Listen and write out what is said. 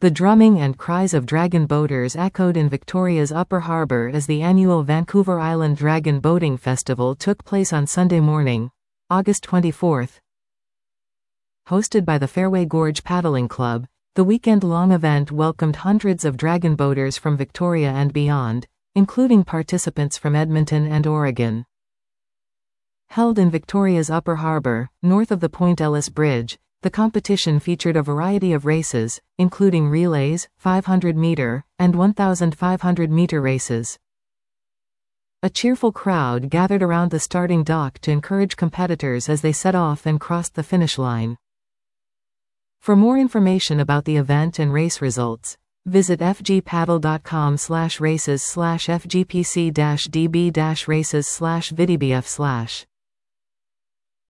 The drumming and cries of dragon boaters echoed in Victoria's Upper Harbour as the annual Vancouver Island Dragon Boating Festival took place on Sunday morning, August 24. Hosted by the Fairway Gorge Paddling Club, the weekend-long event welcomed hundreds of dragon boaters from Victoria and beyond, including participants from Edmonton and Oregon. Held in Victoria's Upper Harbour, north of the Point Ellis Bridge, the competition featured a variety of races, including relays, 500-meter, and 1,500-meter races. A cheerful crowd gathered around the starting dock to encourage competitors as they set off and crossed the finish line. For more information about the event and race results, visit fgpaddle.com/races/fgpc-db-races/vidibf/.